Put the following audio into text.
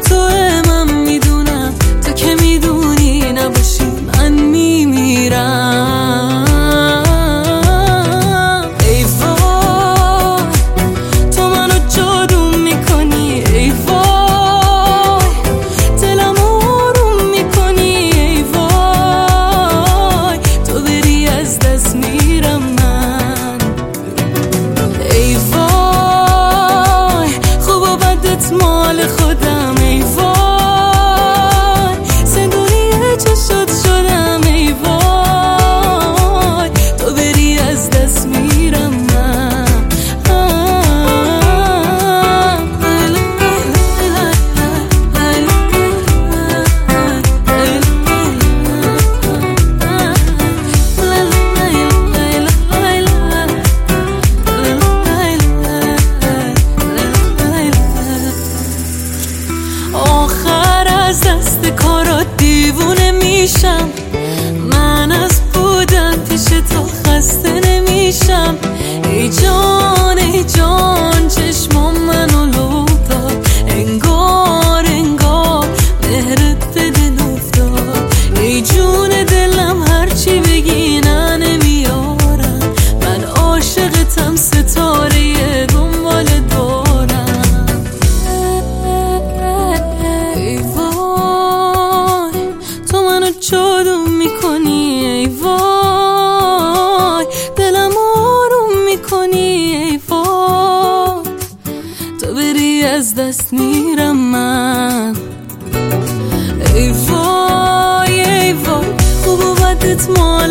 توه، من میدونم تو که میدونی، نباشی من میمیرم. ای وای تو منو جادو میکنی، ای وای دلم آروم میکنی، ای وای تو بری از دست میرم من. ای وای خوب و بدت مال خودم، ای وای زندونی چشات شدم، ای وای تو بری از دست میرم من. آخر از دست کارات دیوونه میشم، من از بودن پیش تو خسته نمیشم. ای جان ای جان چشمام منو لو داد، انگار مهرت به دل افتاد. ای جون دلم هرچی بگی نه نمیارم، من عاشقتم ستاره دنبال دارم. ای وای تو منو جادو میکنی، ای وای دلم آروم میکنی، ای وای تو بری از دست میرم من. ای وای خوب و بدت مال